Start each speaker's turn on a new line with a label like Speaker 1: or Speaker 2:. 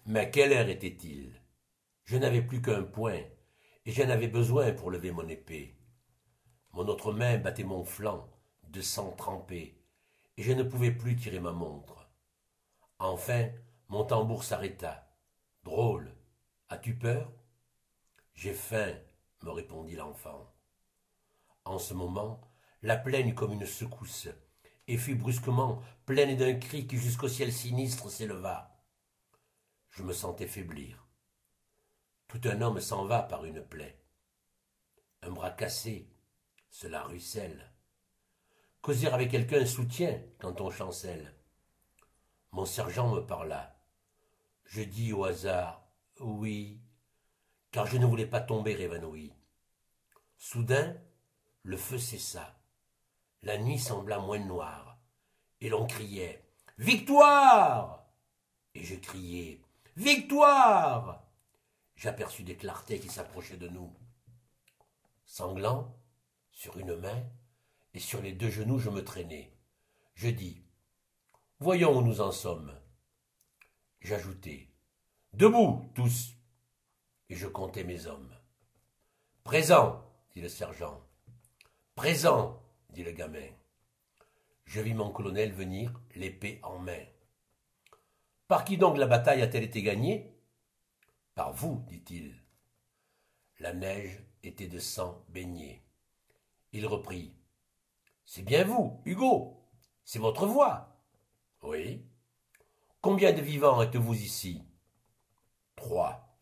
Speaker 1: Mais quelle heure était-il? Je n'avais plus qu'un poing, et j'en avais besoin pour lever mon épée. Mon autre main battait mon flanc, de sang trempé, et je ne pouvais plus tirer ma montre. Enfin, mon tambour s'arrêta. Drôle. As-tu peur? J'ai faim, me répondit l'enfant. En ce moment, la plaine eut comme une secousse, et fut brusquement pleine d'un cri qui jusqu'au ciel sinistre s'éleva. Je me sentais faiblir. Tout un homme s'en va par une plaie. Un bras cassé, cela ruisselle. Causer avec quelqu'un soutient quand on chancelle. Mon sergent me parla. Je dis au hasard oui, car je ne voulais pas tomber évanoui. Soudain, le feu cessa. La nuit sembla moins noire, et l'on criait Victoire! Et je criais Victoire! J'aperçus des clartés qui s'approchaient de nous. Sanglant, sur une main, et sur les deux genoux je me traînais. Je dis Voyons où nous en sommes. J'ajoutai Debout, tous! Et je comptai mes hommes. Présent, dit le sergent. Présent, dit le gamin. Je vis mon colonel venir, l'épée en main. Par qui donc la bataille a-t-elle été gagnée? Par vous, dit-il. La neige était de sang baigné. Il reprit. C'est bien vous, Hugo. C'est votre voix. Oui. Combien de vivants êtes-vous ici? 3.